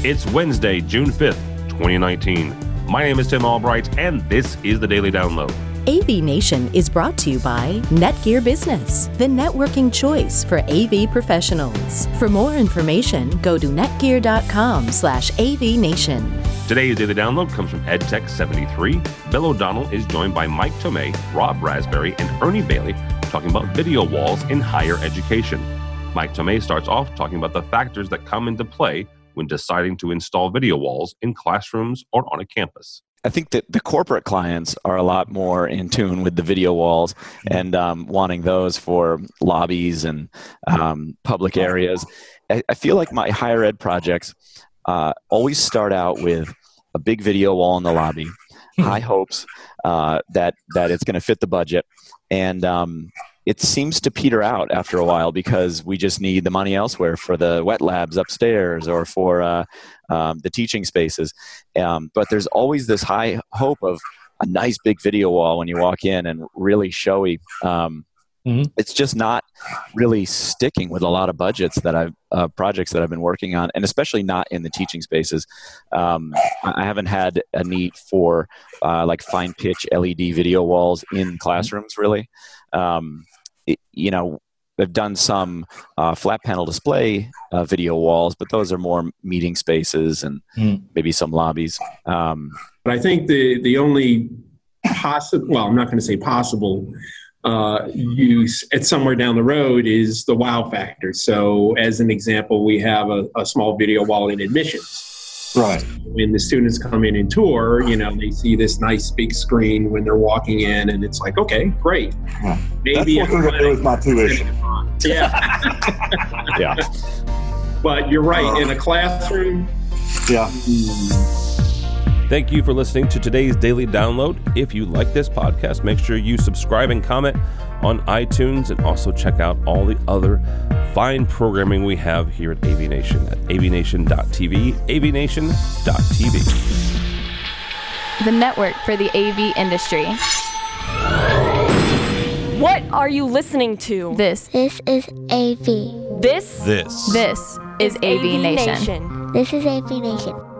It's Wednesday, June 5th, 2019. My name is Tim Albright, and this is the Daily Download. AV Nation is brought to you by Netgear Business, the networking choice for AV professionals. For more information, go to netgear.com/AVNation. Today's Daily Download comes from EdTech73. Bill O'Donnell is joined by Mike Tomei, Rob Raspberry, and Ernie Bailey talking about video walls in higher education. Mike Tomei starts off talking about the factors that come into play when deciding to install video walls in classrooms or on a campus. I think that the corporate clients are a lot more in tune with the video walls and wanting those for lobbies and public areas. I feel like my higher ed projects always start out with a big video wall in the lobby, high hopes that it's going to fit the budget, and it seems to peter out after a while because we just need the money elsewhere for the wet labs upstairs or for the teaching spaces. But there's always this high hope of a nice big video wall when you walk in and really showy. It's just not really sticking with a lot of budgets that projects that I've been working on, and especially not in the teaching spaces. I haven't had a need for like fine pitch LED video walls in classrooms really. They've done some flat panel display video walls, but those are more meeting spaces and maybe some lobbies. But I think the only possible, well, I'm not going to say possible, use at somewhere down the road is the wow factor. So as an example, we have a small video wall in admissions. Right. When the students come in and tour, they see this nice big screen when they're walking in, and it's like, okay, great. Yeah. Maybe that's what we're going to do with my tuition. Yeah. Yeah. But you're right, in a classroom. Yeah. Thank you for listening to today's Daily Download. If you like this podcast, make sure you subscribe and comment on iTunes, and also check out all the other fine programming we have here at AV Nation at avnation.tv, avnation.tv. The network for the AV industry. What are you listening to? This is AV. This This is AV Nation. This is AV Nation.